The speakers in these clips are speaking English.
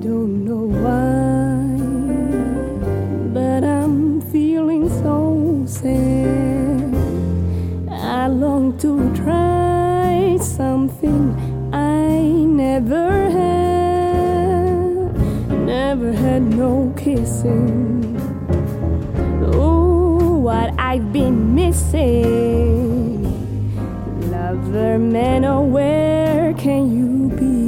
don't know why, but I'm feeling so sad. I long to try something I never had no kissing. Oh, what I've been missing. Lover, man, oh, where can you be?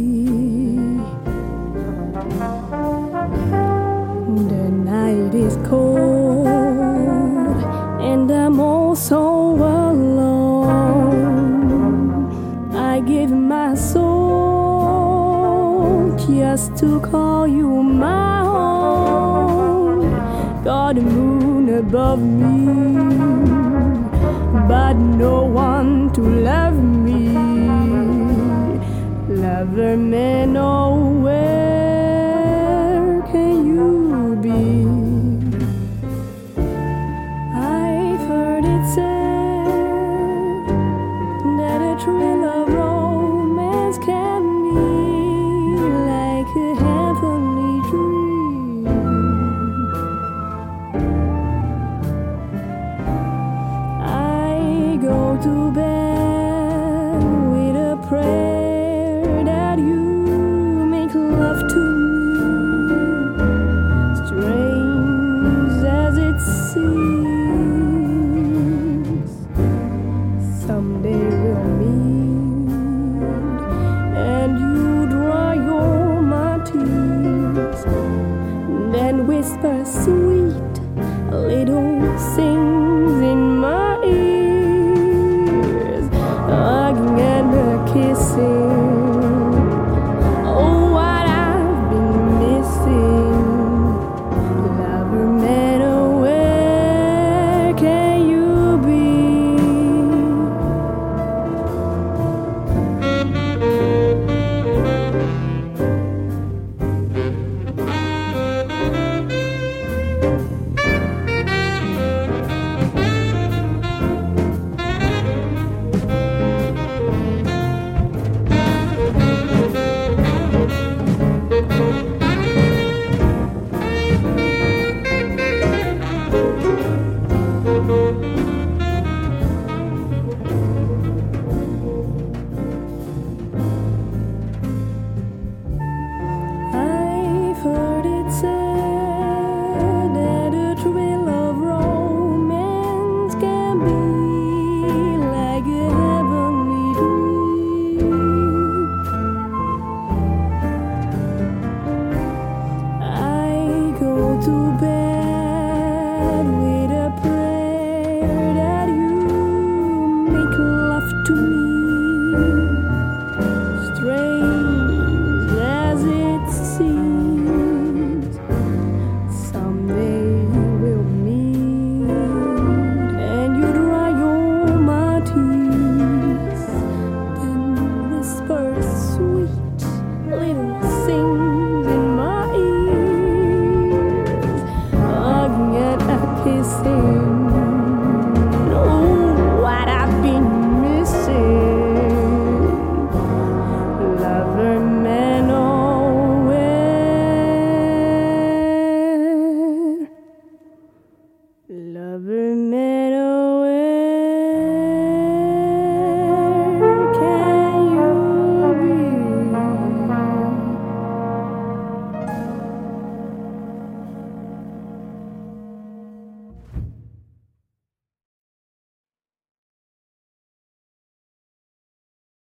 The night is cold and I'm all so alone. I give my soul just to call you my own. Got the moon above me, but no one to love me. Lover, man, oh, where can you be? I've heard it said that a thrill of romance can be like a heavenly dream. I go to bed with a prayer that you make love to me, strange as it seems. Someday we'll meet and you dry all my tears, then whisper sweet little things in my ears, hugging and kissing. Oh, what I've been missing. Lover, man, oh, where can you be? I've heard it said that a thrill of romance can be like a heavenly dream. I go to bed with a prayer that you make love to me, strange as it seems. Someday we'll meet and you dry all my tears, then whisper sweet little things in my ears, hugging and kissing. Oh, what I've been missing. Lover, man, oh, where? Lover, man.